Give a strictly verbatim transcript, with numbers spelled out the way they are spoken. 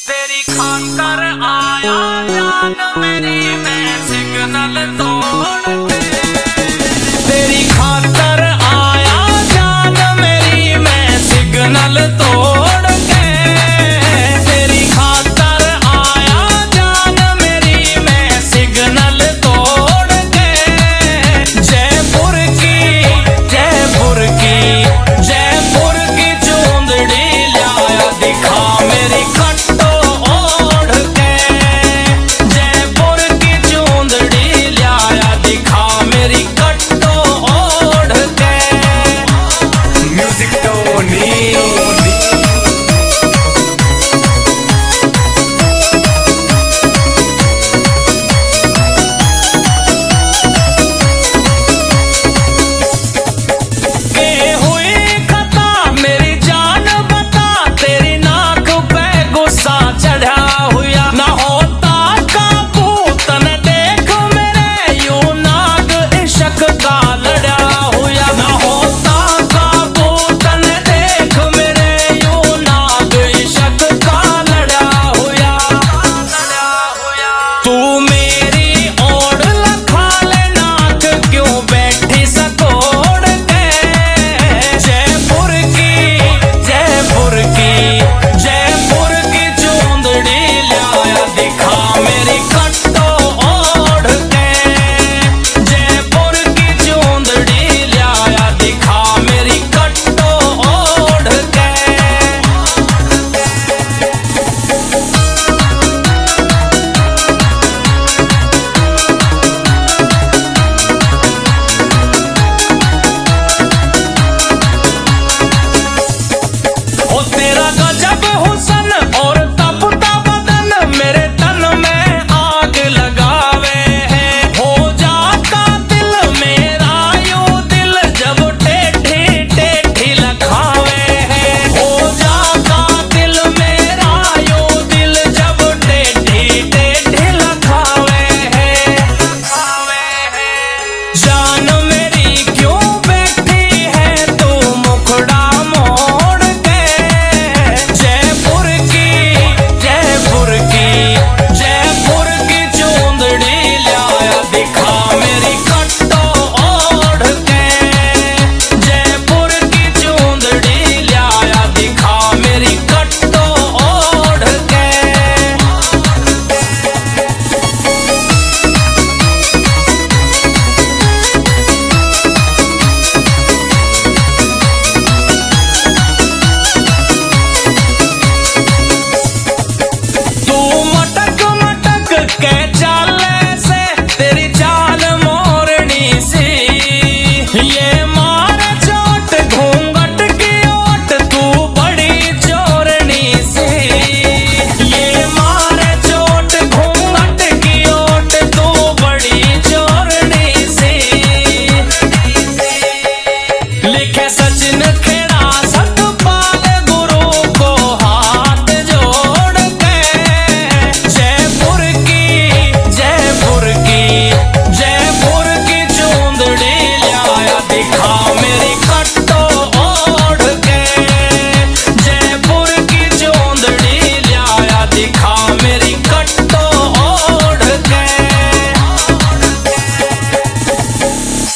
तेरी खातर आया जान मेरी मैं सिग्नल तोड़ के, तेरी खातर आया जान मेरी मैं सिग्नल तोड़ के, तेरी खातर आया जान मेरी मैं सिग्नल तोड़ के। जयपुर की जयपुर की जयपुर की चूंदड़ी लाया दिखा मेरी कट्टो ओढ़ के, जयपुर की चूंदड़ी लाया दिखा मेरी कट्टो ओढ़ के। Music Tony Sachin Kheda